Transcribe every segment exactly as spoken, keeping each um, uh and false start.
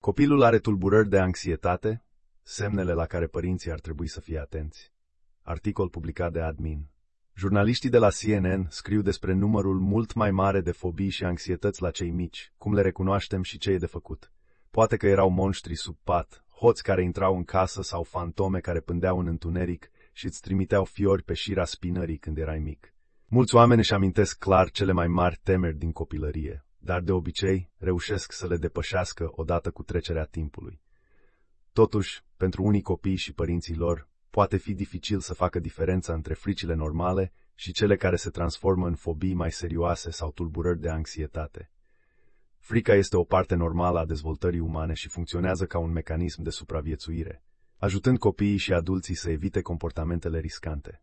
Copilul are tulburări de anxietate, semnele la care părinții ar trebui să fie atenți. Articol publicat de Admin. Jurnaliștii de la C N N scriu despre numărul mult mai mare de fobii și anxietăți la cei mici, cum le recunoaștem și ce e de făcut. Poate că erau monștri sub pat, hoți care intrau în casă sau fantome care pândeau în întuneric și îți trimiteau fiori pe șira spinării când erai mic. Mulți oameni își amintesc clar cele mai mari temeri din copilărie, dar de obicei reușesc să le depășească odată cu trecerea timpului. Totuși, pentru unii copii și părinții lor, poate fi dificil să facă diferența între fricile normale și cele care se transformă în fobii mai serioase sau tulburări de anxietate. Frica este o parte normală a dezvoltării umane și funcționează ca un mecanism de supraviețuire, ajutând copiii și adulții să evite comportamentele riscante.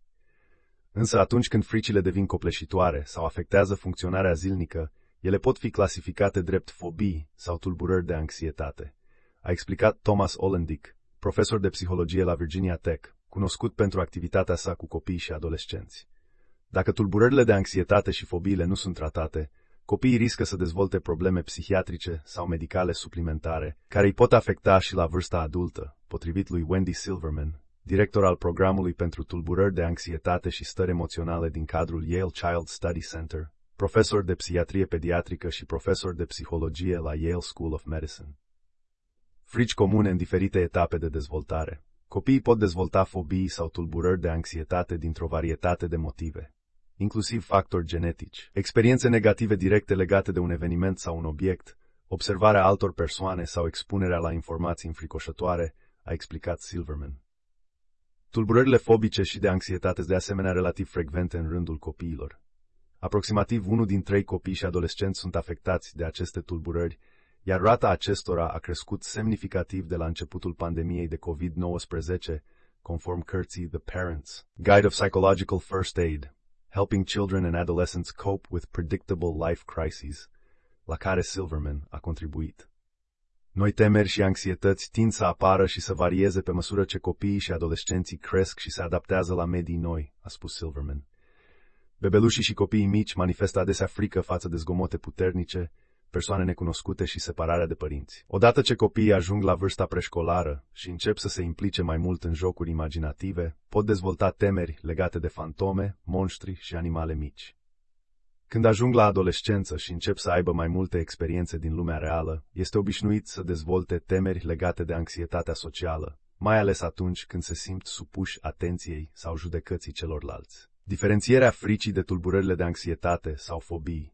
Însă atunci când fricile devin copleșitoare sau afectează funcționarea zilnică, ele pot fi clasificate drept fobii sau tulburări de anxietate, a explicat Thomas Ollendick, profesor de psihologie la Virginia Tech, cunoscut pentru activitatea sa cu copii și adolescenți. Dacă tulburările de anxietate și fobiile nu sunt tratate, copiii riscă să dezvolte probleme psihiatrice sau medicale suplimentare, care îi pot afecta și la vârsta adultă, potrivit lui Wendy Silverman, director al programului pentru tulburări de anxietate și stări emoționale din cadrul Yale Child Study Center, profesor de psihiatrie pediatrică și profesor de psihologie la Yale School of Medicine. Frici comune în diferite etape de dezvoltare. Copiii pot dezvolta fobii sau tulburări de anxietate dintr-o varietate de motive, inclusiv factori genetici, experiențe negative directe legate de un eveniment sau un obiect, observarea altor persoane sau expunerea la informații înfricoșătoare, a explicat Silverman. Tulburările fobice și de anxietate sunt de asemenea relativ frecvente în rândul copiilor. Aproximativ unul din trei copii și adolescenți sunt afectați de aceste tulburări, iar rata acestora a crescut semnificativ de la începutul pandemiei de COVID nouăsprezece, conform cărții The Parents Guide of Psychological First Aid, Helping Children and Adolescents Cope with Predictable Life Crises, la care Silverman a contribuit. Noi temeri și anxietăți tind să apară și să varieze pe măsură ce copiii și adolescenții cresc și se adaptează la medii noi, a spus Silverman. Bebelușii și copiii mici manifestă adesea frică față de zgomote puternice, persoane necunoscute și separarea de părinți. Odată ce copiii ajung la vârsta preșcolară și încep să se implice mai mult în jocuri imaginative, pot dezvolta temeri legate de fantome, monștri și animale mici. Când ajung la adolescență și încep să aibă mai multe experiențe din lumea reală, este obișnuit să dezvolte temeri legate de anxietatea socială, mai ales atunci când se simt supuși atenției sau judecății celorlalți. Diferențierea fricii de tulburările de anxietate sau fobii.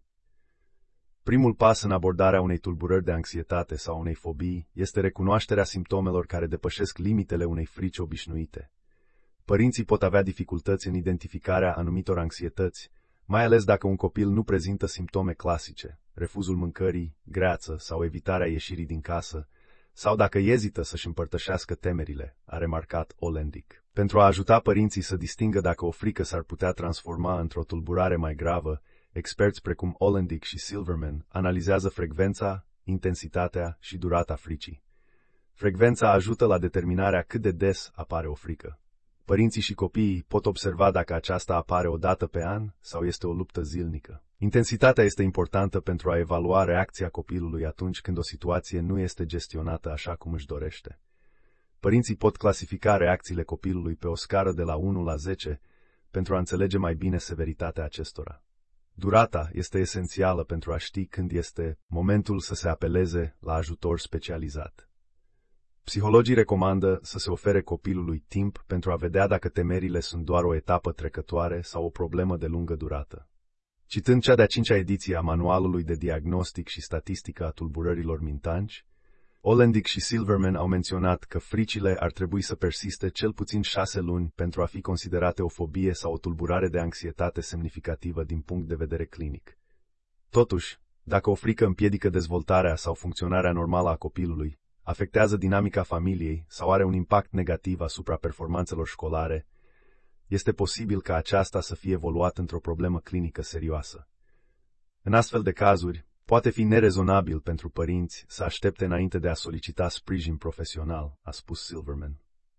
Primul pas în abordarea unei tulburări de anxietate sau unei fobii este recunoașterea simptomelor care depășesc limitele unei frici obișnuite. Părinții pot avea dificultăți în identificarea anumitor anxietăți, mai ales dacă un copil nu prezintă simptome clasice, refuzul mâncării, greață sau evitarea ieșirii din casă, sau dacă ezită să-și împărtășească temerile, a remarcat Ollendick. Pentru a ajuta părinții să distingă dacă o frică s-ar putea transforma într-o tulburare mai gravă, experți precum Ollendick și Silverman analizează frecvența, intensitatea și durata fricii. Frecvența ajută la determinarea cât de des apare o frică. Părinții și copiii pot observa dacă aceasta apare o dată pe an sau este o luptă zilnică. Intensitatea este importantă pentru a evalua reacția copilului atunci când o situație nu este gestionată așa cum își dorește. Părinții pot clasifica reacțiile copilului pe o scară de la unu la zece pentru a înțelege mai bine severitatea acestora. Durata este esențială pentru a ști când este momentul să se apeleze la ajutor specializat. Psihologii recomandă să se ofere copilului timp pentru a vedea dacă temerile sunt doar o etapă trecătoare sau o problemă de lungă durată. Citând cea de-a cincea ediție a Manualului de Diagnostic și Statistică a Tulburărilor Mintanci, Ollendick și Silverman au menționat că fricile ar trebui să persiste cel puțin șase luni pentru a fi considerate o fobie sau o tulburare de anxietate semnificativă din punct de vedere clinic. Totuși, dacă o frică împiedică dezvoltarea sau funcționarea normală a copilului, afectează dinamica familiei sau are un impact negativ asupra performanțelor școlare, este posibil ca aceasta să fie evoluat într-o problemă clinică serioasă. În astfel de cazuri, poate fi nerezonabil pentru părinți să aștepte înainte de a solicita sprijin profesional, a spus Silverman.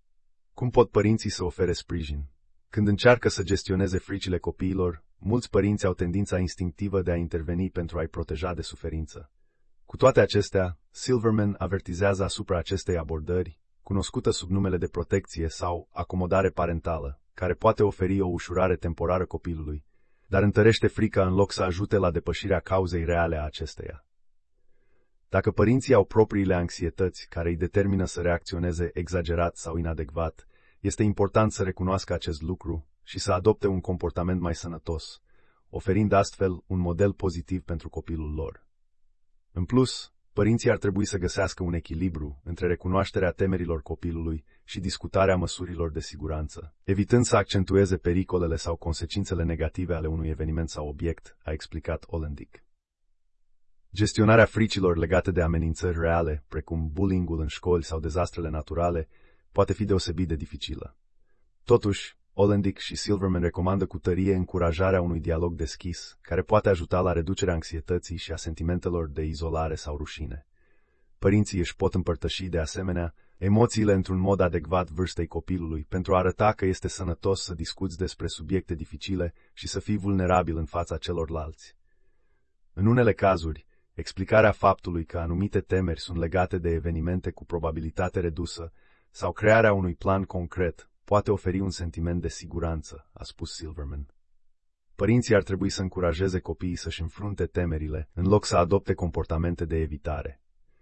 Cum pot părinții să ofere sprijin? Când încearcă să gestioneze fricile copiilor, mulți părinți au tendința instinctivă de a interveni pentru a-i proteja de suferință. Cu toate acestea, Silverman avertizează asupra acestei abordări, cunoscută sub numele de protecție sau acomodare parentală, care poate oferi o ușurare temporară copilului, dar întărește frica în loc să ajute la depășirea cauzei reale a acesteia. Dacă părinții au propriile anxietăți care îi determină să reacționeze exagerat sau inadecvat, este important să recunoască acest lucru și să adopte un comportament mai sănătos, oferind astfel un model pozitiv pentru copilul lor. În plus, părinții ar trebui să găsească un echilibru între recunoașterea temerilor copilului și discutarea măsurilor de siguranță, evitând să accentueze pericolele sau consecințele negative ale unui eveniment sau obiect, a explicat Olendic. Gestionarea fricilor legate de amenințări reale, precum bullying-ul în școli sau dezastrele naturale, poate fi deosebit de dificilă. Totuși, Olendic și Silverman recomandă cu tărie încurajarea unui dialog deschis, care poate ajuta la reducerea anxietății și a sentimentelor de izolare sau rușine. Părinții își pot împărtăși, de asemenea, emoțiile într-un mod adecvat vârstei copilului, pentru a arăta că este sănătos să discuți despre subiecte dificile și să fii vulnerabil în fața celorlalți. În unele cazuri, explicarea faptului că anumite temeri sunt legate de evenimente cu probabilitate redusă sau crearea unui plan concret poate oferi un sentiment de siguranță, a spus Silverman. Părinții ar trebui să încurajeze copiii să-și înfrunte temerile, în loc să adopte comportamente de evitare.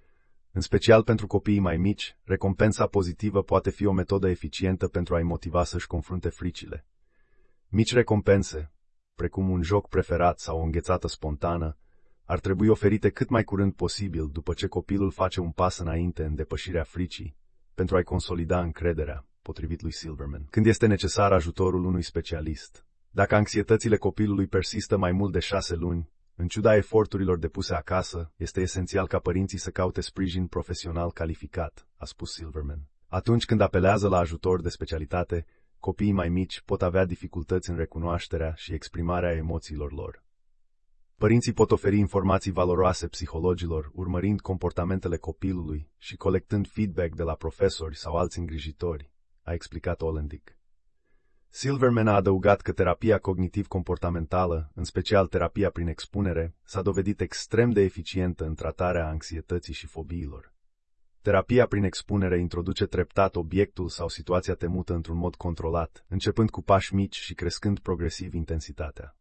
În special pentru copiii mai mici, recompensa pozitivă poate fi o metodă eficientă pentru a-i motiva să-și confrunte fricile. Mici recompense, precum un joc preferat sau o înghețată spontană, ar trebui oferite cât mai curând posibil după ce copilul face un pas înainte în depășirea fricii, pentru a-i consolida încrederea, potrivit lui Silverman, când este necesar ajutorul unui specialist. Dacă anxietățile copilului persistă mai mult de șase luni, în ciuda eforturilor depuse acasă, este esențial ca părinții să caute sprijin profesional calificat, a spus Silverman. Atunci când apelează la ajutor de specialitate, copiii mai mici pot avea dificultăți în recunoașterea și exprimarea emoțiilor lor. Părinții pot oferi informații valoroase psihologilor, urmărind comportamentele copilului și colectând feedback de la profesori sau alți îngrijitori, a explicat Olendic. Silverman a adăugat că terapia cognitiv-comportamentală, în special terapia prin expunere, s-a dovedit extrem de eficientă în tratarea anxietății și fobiilor. Terapia prin expunere introduce treptat obiectul sau situația temută într-un mod controlat, începând cu pași mici și crescând progresiv intensitatea.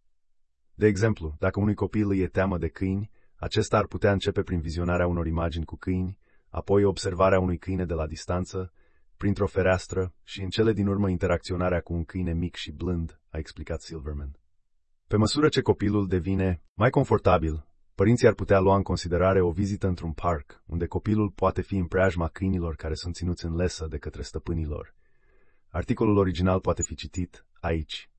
De exemplu, dacă unui copil îi e teamă de câini, acesta ar putea începe prin vizionarea unor imagini cu câini, apoi observarea unui câine de la distanță, printr-o fereastră și în cele din urmă interacționarea cu un câine mic și blând, a explicat Silverman. Pe măsură ce copilul devine mai confortabil, părinții ar putea lua în considerare o vizită într-un parc, unde copilul poate fi în preajma câinilor care sunt ținuți în lesă de către stăpânii lor. Articolul original poate fi citit aici.